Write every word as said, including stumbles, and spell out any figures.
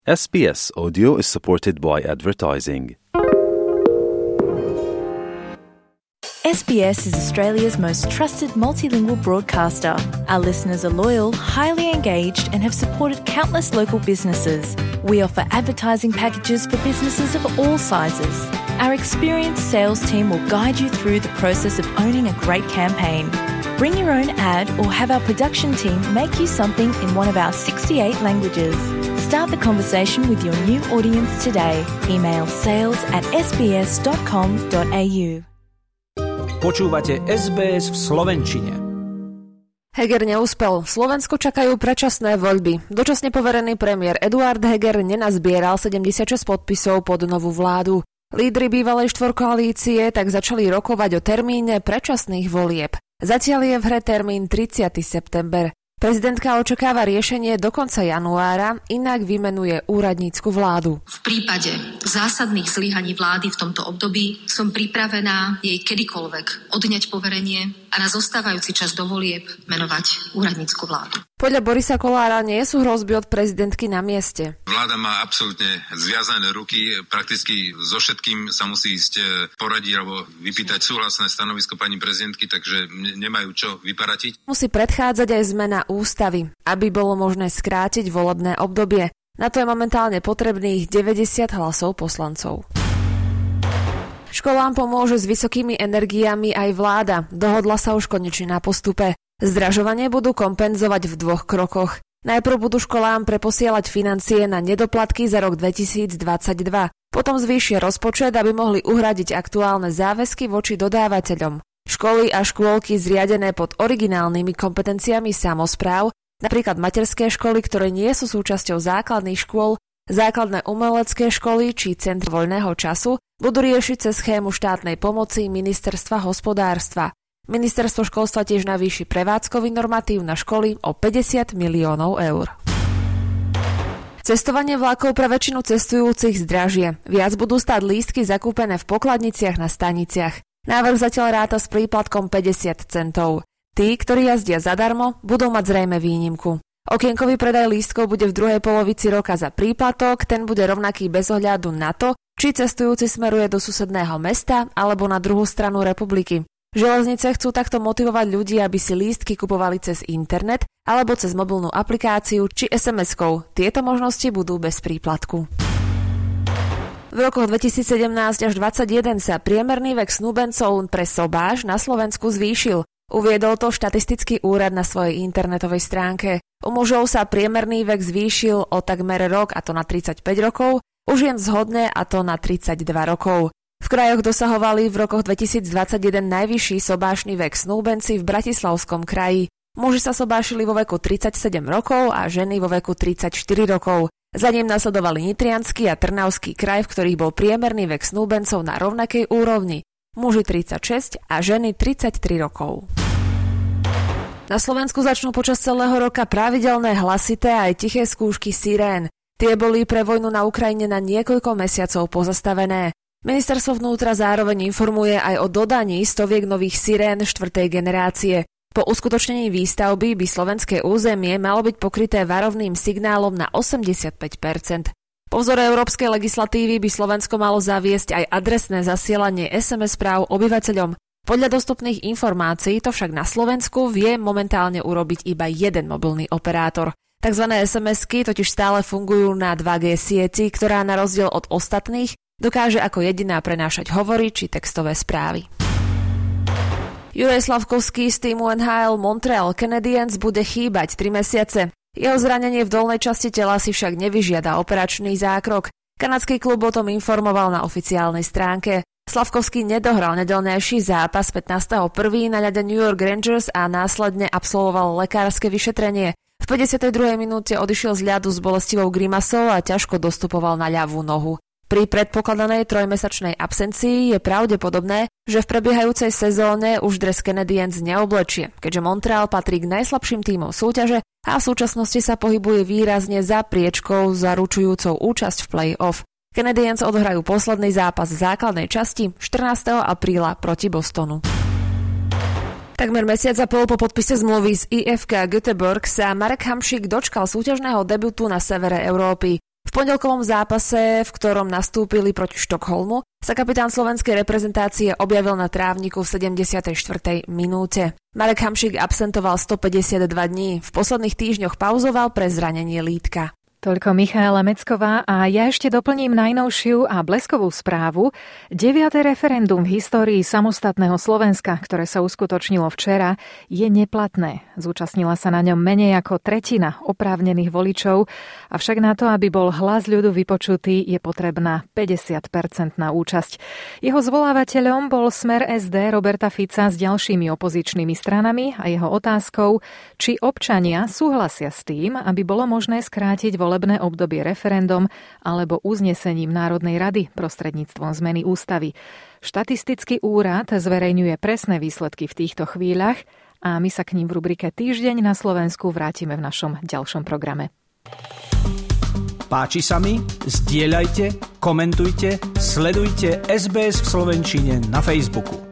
S B S Audio is supported by advertising. S B S is Australia's most trusted multilingual broadcaster. Our listeners are loyal, highly engaged, and have supported countless local businesses. We offer advertising packages for businesses of all sizes. Our experienced sales team will guide you through the process of owning a great campaign. Bring your own ad or have our production team make you something in one of our sixty-eight languages. Start the conversation with your new audience today. Email sales at s b s dot com dot a u. Počúvate es bé es v slovenčine. Heger neúspel. Slovensko čakajú predčasné voľby. Dočasne poverený premiér Eduard Heger nenazbieral sedemdesiatšesť podpisov pod novú vládu. Lídri bývalej štvorkoalície tak začali rokovať o termíne predčasných volieb. Zatiaľ je v hre termín tridsiateho september. Prezidentka očakáva riešenie do konca januára, inak vymenuje úradnícku vládu. V prípade zásadných zlyhaní vlády v tomto období som pripravená jej kedykoľvek odňať poverenie a na zostávajúci čas do volieb menovať úradnícku vládu. Podľa Borisa Kollára nie sú hrozby od prezidentky na mieste. Vláda má absolútne zviazané ruky, prakticky so všetkým sa musí ísť poradiť alebo vypýtať súhlasné stanovisko pani prezidentky, takže nemajú čo vyparatiť. Musí predchádzať aj zmena ústavy, aby bolo možné skrátiť volebné obdobie. Na to je momentálne potrebných deväťdesiat hlasov poslancov. Školám pomôže s vysokými energiami aj vláda. Dohodla sa už konečne na postupe. Zdražovanie budú kompenzovať v dvoch krokoch. Najprv budú školám preposielať financie na nedoplatky za rok dvetisícdvadsaťdva. Potom zvýšia rozpočet, aby mohli uhradiť aktuálne záväzky voči dodávateľom. Školy a škôlky zriadené pod originálnymi kompetenciami samospráv, napríklad materské školy, ktoré nie sú súčasťou základných škôl, základné umelecké školy či centr voľného času, budú riešiť cez schému štátnej pomoci Ministerstva hospodárstva. Ministerstvo školstva tiež navýši prevádzkový normatív na školy o päťdesiat miliónov eur. Cestovanie vlákov pre väčšinu cestujúcich zdražie. Viac budú stáť lístky zakúpené v pokladniciach na staniciach. Návrh zatiaľ ráta s príplatkom päťdesiat centov. Tí, ktorí jazdia zadarmo, budú mať zrejme výnimku. Okienkový predaj lístkov bude v druhej polovici roka za príplatok, ten bude rovnaký bez ohľadu na to, či cestujúci smeruje do susedného mesta alebo na druhú stranu republiky. Železnice chcú takto motivovať ľudí, aby si lístky kupovali cez internet alebo cez mobilnú aplikáciu či es em eskou. Tieto možnosti budú bez príplatku. V rokoch dvetisícsedemnásť až dvadsaťjeden sa priemerný vek snúbencov pre sobáš na Slovensku zvýšil. Uviedol to štatistický úrad na svojej internetovej stránke. U mužov sa priemerný vek zvýšil o takmer rok, a to na tridsaťpäť rokov, u žien zhodné, a to na tridsaťdva rokov. V krajoch dosahovali v rokoch dvetisícdvadsaťjeden najvyšší sobášny vek snúbenci v Bratislavskom kraji. Muži sa sobášili vo veku tridsaťsedem rokov a ženy vo veku tridsaťštyri rokov. Za ním nasledovali Nitriansky a Trnavský kraj, v ktorých bol priemerný vek snúbencov na rovnakej úrovni. Muži tridsaťšesť a ženy tridsaťtri rokov. Na Slovensku začnú počas celého roka pravidelné hlasité aj tiché skúšky sirén. Tie boli pre vojnu na Ukrajine na niekoľko mesiacov pozastavené. Ministerstvo vnútra zároveň informuje aj o dodaní stoviek nových sirén štvrtej generácie. Po uskutočnení výstavby by slovenské územie malo byť pokryté varovným signálom na osemdesiatpäť percent. Po vzore európskej legislatívy by Slovensko malo zaviesť aj adresné zasielanie es em es správ obyvateľom. Podľa dostupných informácií to však na Slovensku vie momentálne urobiť iba jeden mobilný operátor. Takzvané es em esky totiž stále fungujú na dva gé sieti, ktorá na rozdiel od ostatných dokáže ako jediná prenášať hovory či textové správy. Juraj Slavkovský z týmu en há el Montreal Canadiens bude chýbať tri mesiace. Jeho zranenie v dolnej časti tela si však nevyžiada operačný zákrok. Kanadský klub o tom informoval na oficiálnej stránke. Slavkovský nedohral nedeľnejší zápas pätnásteho prvého na ľade New York Rangers a následne absolvoval lekárske vyšetrenie. V päťdesiatej druhej minúte odišiel z ľadu s bolestivou grimasou a ťažko dostupoval na ľavú nohu. Pri predpokladanej trojmesačnej absencii je pravdepodobné, že v prebiehajúcej sezóne už dres Canadiens neoblečie, keďže Montreal patrí k najslabším tímom súťaže a v súčasnosti sa pohybuje výrazne za priečkou zaručujúcou účasť v play-off. Canadiens odohrajú posledný zápas v základnej časti štrnásteho apríla proti Bostonu. Takmer mesiac a pol po podpise zmluvy z í ef ká Göteborg sa Marek Hamšík dočkal súťažného debutu na severe Európy. V V pondelkovom zápase, v ktorom nastúpili proti Štokholmu, sa kapitán slovenskej reprezentácie objavil na trávniku v sedemdesiatej štvrtej minúte. Marek Hamšík absentoval stopäťdesiatdva dní, v posledných týždňoch pauzoval pre zranenie lítka. Toľko Michaela Mecková a ja ešte doplním najnovšiu a bleskovú správu. Deviate referendum v histórii samostatného Slovenska, ktoré sa uskutočnilo včera, je neplatné. Zúčastnila sa na ňom menej ako tretina oprávnených voličov, avšak na to, aby bol hlas ľudu vypočutý, je potrebná päťdesiat percentná účasť. Jeho zvolávateľom bol Smer es dé Roberta Fica s ďalšími opozičnými stranami a jeho otázkou, či občania súhlasia s tým, aby bolo možné skrátiť vol volebné obdobie referendum alebo uznesením Národnej rady prostredníctvom zmeny ústavy. Štatistický úrad zverejňuje presné výsledky v týchto chvíľach a my sa k ním v rubrike Týždeň na Slovensku vrátime v našom ďalšom programe. Páči sa mi? Zdieľajte, komentujte, sledujte es bé es v slovenčine na Facebooku.